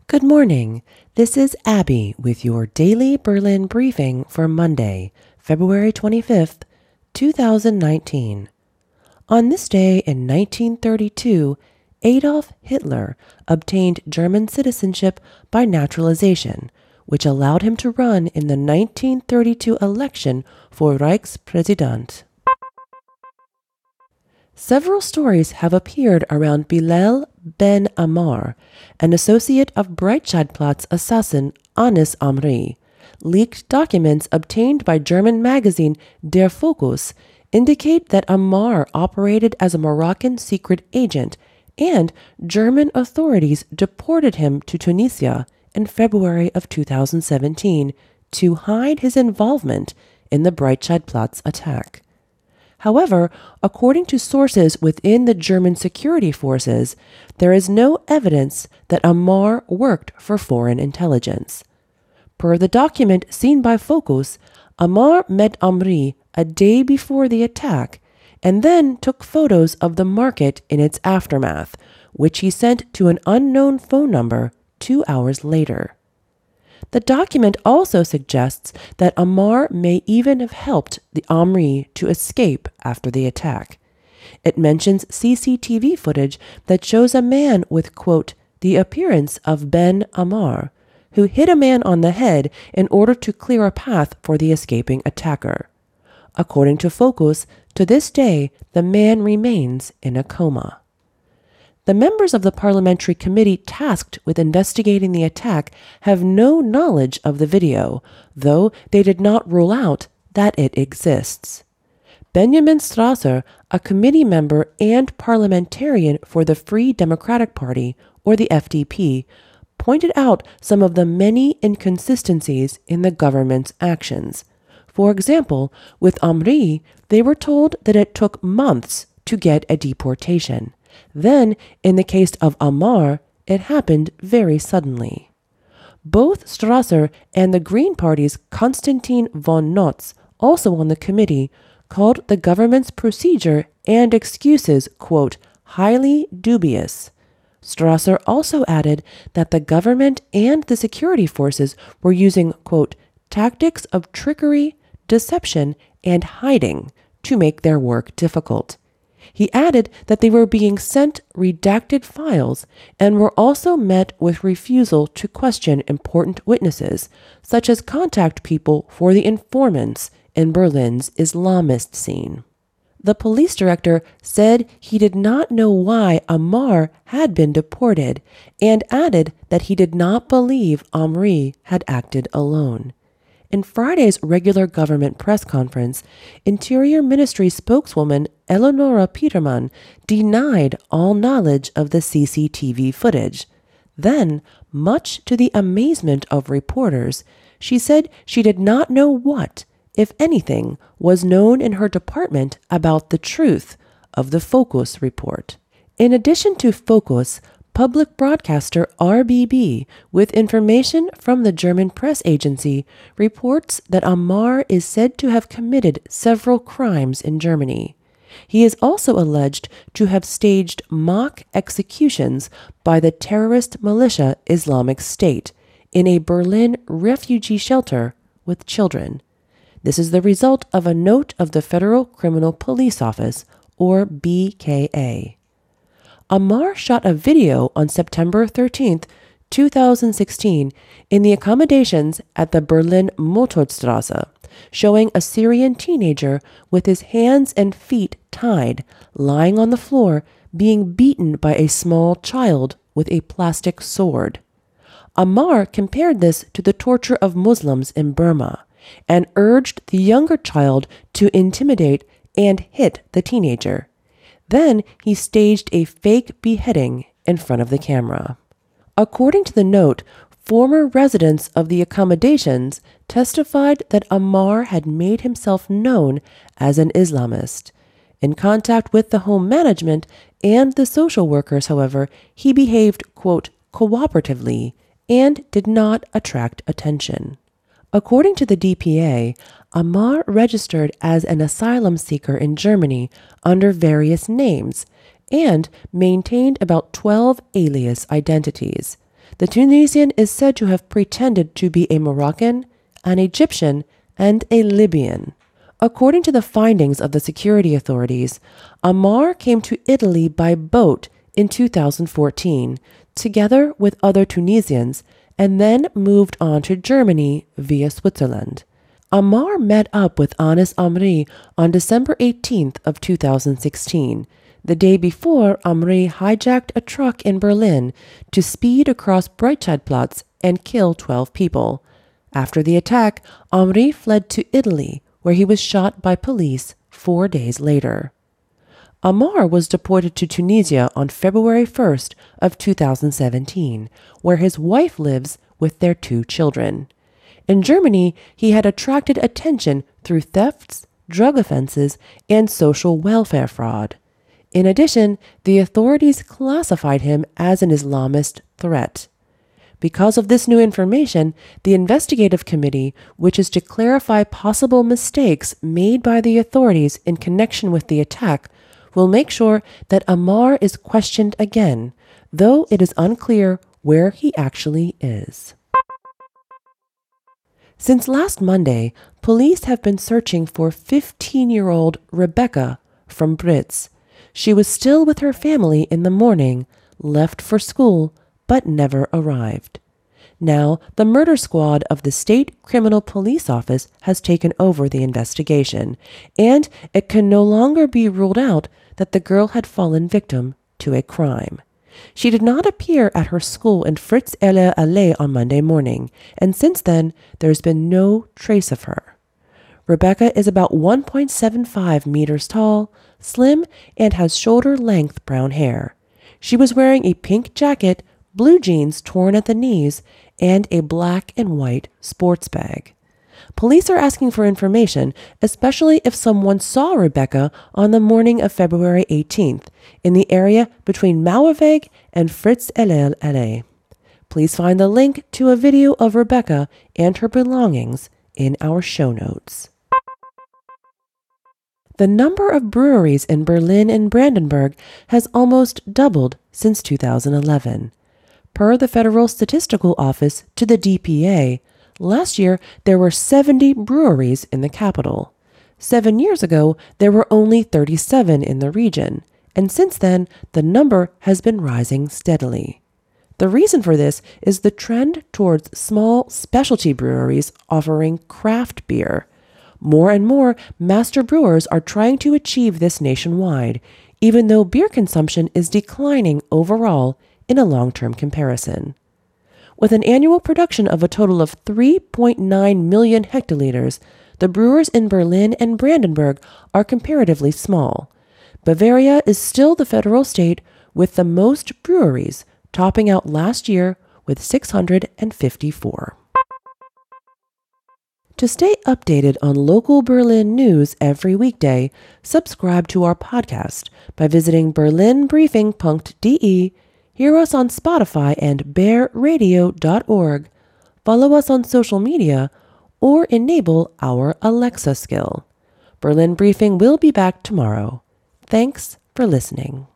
Good morning. This is Abby with your daily Berlin briefing for Monday, February 25th, 2019. On this day in 1932, Adolf Hitler obtained German citizenship by naturalization, which allowed him to run in the 1932 election for Reichspräsident. Several stories have appeared around Bilal Ben Ammar, an associate of Breitscheidplatz assassin Anis Amri. Leaked documents obtained by German magazine Der Fokus indicate that Ammar operated as a Moroccan secret agent, and German authorities deported him to Tunisia in February of 2017 to hide his involvement in the Breitscheidplatz attack. However, according to sources within the German security forces, there is no evidence that Ammar worked for foreign intelligence. Per the document seen by Focus, Ammar met Amri a day before the attack and then took photos of the market in its aftermath, which he sent to an unknown phone number 2 hours later. The document also suggests that Ammar may even have helped the Amri to escape after the attack. It mentions CCTV footage that shows a man with, quote, the appearance of Ben Ammar, who hit a man on the head in order to clear a path for the escaping attacker. According to Focus, to this day, the man remains in a coma. The members of the parliamentary committee tasked with investigating the attack have no knowledge of the video, though they did not rule out that it exists. Benjamin Strasser, a committee member and parliamentarian for the Free Democratic Party, or the FDP, pointed out some of the many inconsistencies in the government's actions. For example, with Amri, they were told that it took months to get a deportation. Then, in the case of Ammar, it happened very suddenly. Both Strasser and the Green Party's Konstantin von Notz, also on the committee, called the government's procedure and excuses, quote, highly dubious. Strasser also added that the government and the security forces were using, quote, tactics of trickery, deception, and hiding to make their work difficult. He added that they were being sent redacted files and were also met with refusal to question important witnesses, such as contact people for the informants in Berlin's Islamist scene. The police director said he did not know why Ammar had been deported and added that he did not believe Amri had acted alone. In Friday's regular government press conference, Interior Ministry spokeswoman Eleonora Petermann denied all knowledge of the CCTV footage. Then, much to the amazement of reporters, she said she did not know what, if anything, was known in her department about the truth of the Focus report. In addition to Focus, public broadcaster RBB, with information from the German press agency, reports that Ammar is said to have committed several crimes in Germany. He is also alleged to have staged mock executions by the terrorist militia Islamic State in a Berlin refugee shelter with children. This is the result of a note of the Federal Criminal Police Office, or BKA. Ammar shot a video on September 13, 2016, in the accommodations at the Berlin Motordstrasse, showing a Syrian teenager with his hands and feet tied, lying on the floor, being beaten by a small child with a plastic sword. Ammar compared this to the torture of Muslims in Burma and urged the younger child to intimidate and hit the teenager. Then he staged a fake beheading in front of the camera. According to the note, former residents of the accommodations testified that Ammar had made himself known as an Islamist. In contact with the home management and the social workers, however, he behaved, quote, cooperatively and did not attract attention. According to the DPA, Ammar registered as an asylum seeker in Germany under various names and maintained about 12 alias identities. The Tunisian is said to have pretended to be a Moroccan, an Egyptian, and a Libyan. According to the findings of the security authorities, Ammar came to Italy by boat in 2014, together with other Tunisians, and then moved on to Germany via Switzerland. Ammar met up with Anis Amri on December 18th of 2016, the day before Amri hijacked a truck in Berlin to speed across Breitscheidplatz and kill 12 people. After the attack, Amri fled to Italy, where he was shot by police 4 days later. Ammar was deported to Tunisia on February 1st of 2017, where his wife lives with their 2 children. In Germany, he had attracted attention through thefts, drug offenses, and social welfare fraud. In addition, the authorities classified him as an Islamist threat. Because of this new information, the investigative committee, which is to clarify possible mistakes made by the authorities in connection with the attack, will make sure that Ammar is questioned again, though it is unclear where he actually is. Since last Monday, police have been searching for 15-year-old Rebecca from Brits. She was still with her family in the morning, left for school, but never arrived. Now, the murder squad of the State Criminal Police Office has taken over the investigation, and it can no longer be ruled out that the girl had fallen victim to a crime. She did not appear at her school in Fritz Eller Allee on Monday morning, and since then, there's been no trace of her. Rebecca is about 1.75 meters tall, slim, and has shoulder-length brown hair. She was wearing a pink jacket, blue jeans torn at the knees, and a black and white sports bag. Police are asking for information, especially if someone saw Rebecca on the morning of February 18th in the area between Mauerweg and Fritz Eller Allee. Please find the link to a video of Rebecca and her belongings in our show notes. The number of breweries in Berlin and Brandenburg has almost doubled since 2011. Per the Federal Statistical Office to the DPA, last year there were 70 breweries in the capital. 7 years ago, there were only 37 in the region, and since then, the number has been rising steadily. The reason for this is the trend towards small specialty breweries offering craft beer. More and more master brewers are trying to achieve this nationwide, even though beer consumption is declining overall in a long-term comparison. With an annual production of a total of 3.9 million hectoliters, the brewers in Berlin and Brandenburg are comparatively small. Bavaria is still the federal state with the most breweries, topping out last year with 654. To stay updated on local Berlin news every weekday, subscribe to our podcast by visiting berlinbriefing.de, hear us on Spotify and bearradio.org, follow us on social media, or enable our Alexa skill. Berlin Briefing will be back tomorrow. Thanks for listening.